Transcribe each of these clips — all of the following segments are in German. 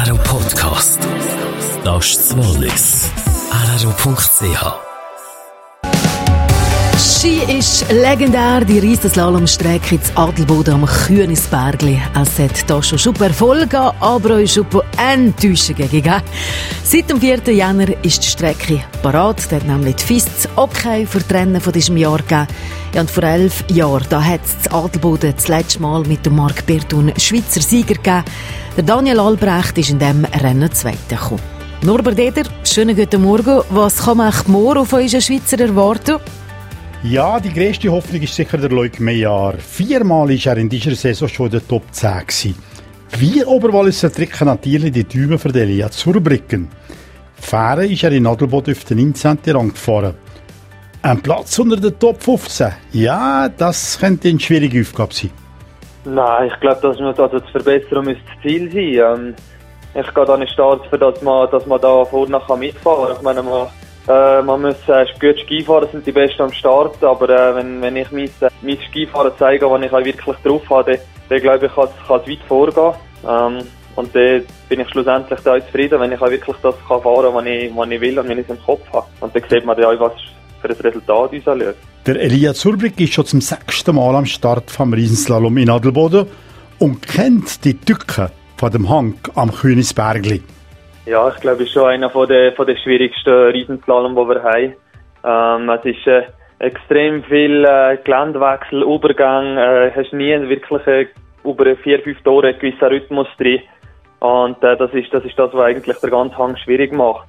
RRO Podcast. Das ist das Wallis. RRO.ch. Ski ist legendär, die Riesenslalomstrecke ins Adelboden am Kühnisbergli. Es hat hier schon super Erfolg, aber auch schon Enttäuschungen gegeben. Seit dem 4. Jänner ist die Strecke parat. Da hat nämlich die FIS das Okay für die Rennen von diesem Jahr gegeben. Ja, und vor 11 Jahren da hat es das Adelboden das letzte Mal mit dem Marc Bertun Schweizer Sieger gegeben. Der Daniel Albrecht ist in diesem Rennen Zweiter gekommen. Norbert Eder, schönen guten Morgen. Was kann man morgen von unseren Schweizer erwarten? Ja, die grösste Hoffnung ist sicher der Loic Meillard. 4-mal war er in dieser Saison schon in der Top 10 gewesen. Wir Oberwalliser drücken natürlich die Daumen für Elia Zurbriggen. Fähre ist er in Adelboden auf den 19. Rang gefahren. Ein Platz unter den Top 15, ja, das könnte eine schwierige Aufgabe sein. Nein, ich glaube, die Verbesserung müsste das Ziel sein. Ich gehe da nicht stark für, dass man da vorne mitfahren kann. Ich meine, man muss gut Ski fahren, sind die Besten am Start, aber wenn ich mein Skifahren zeige, was ich halt wirklich drauf habe, dann glaube ich, kann es weit vorgehen. Und dann bin ich schlussendlich da zufrieden, wenn ich halt wirklich das kann fahren kann, was ich will und wenn ich es im Kopf habe. Und dann sieht man ja auch, was für ein Resultat uns anlöst. Der Elia Zurbriggen ist schon zum 6. Mal am Start vom Riesenslalom in Adelboden und kennt die Tücken von dem Hang am Kühnisbergli. Ja, ich glaube, es ist schon einer von den schwierigsten Riesenslalom, die wir haben. Es ist extrem viel Geländewechsel, Übergang. Hast nie wirklich über 4-5 Tore einen gewissen Rhythmus drin. Und das ist das, was eigentlich den ganzen Hang schwierig macht.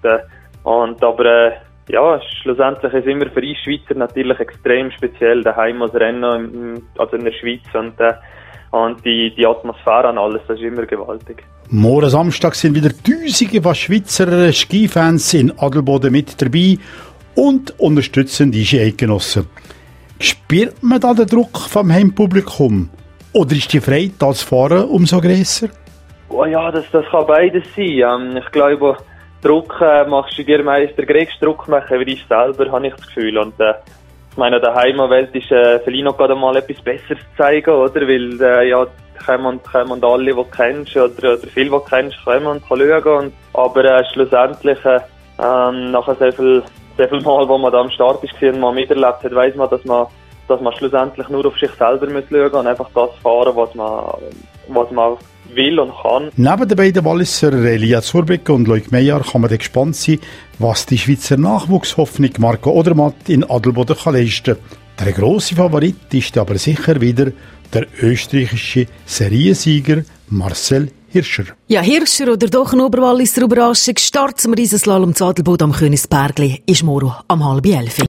Ja, schlussendlich ist immer für uns Schweizer natürlich extrem speziell, daheim als Rennen, also in der Schweiz. Und die Atmosphäre an alles, das ist immer gewaltig. Morgen Samstag sind wieder Tausende von Schweizer Skifans in Adelboden mit dabei und unterstützen die Ski-Eidgenossen. Spürt man da den Druck vom Heimpublikum? Oder ist die Freude als Fahrer umso grösser? Oh ja, das kann beides sein. Ich glaube, Druck machst du dir meist den größten Druck machen, wie ich selber, habe ich das Gefühl. Und ich meine, der Heimwelt ist vielleicht noch gerade mal etwas Besseres zu zeigen, oder? Weil kommen alle, die du kennst, oder viele, die du kennst, kommen und schauen. Aber schlussendlich, nach sehr viel Mal, wo man da am Start ist und mal miterlebt hat, weiss man, dass man schlussendlich nur auf sich selber muss schauen und einfach das fahren, was man will und kann. Neben den beiden Walliser Elia Zurbriggen und Loic Meillard kann man dann gespannt sein, was die Schweizer Nachwuchshoffnung Marco Odermatt in Adelboden kann leisten. Der grosse Favorit ist aber sicher wieder der österreichische Seriensieger Marcel Hirscher. Ja, Hirscher oder doch ein Oberwalliser Überraschung. Start zum Riesenslalom zu Adelboden am Kühnisbergli ist morgen um 10:30.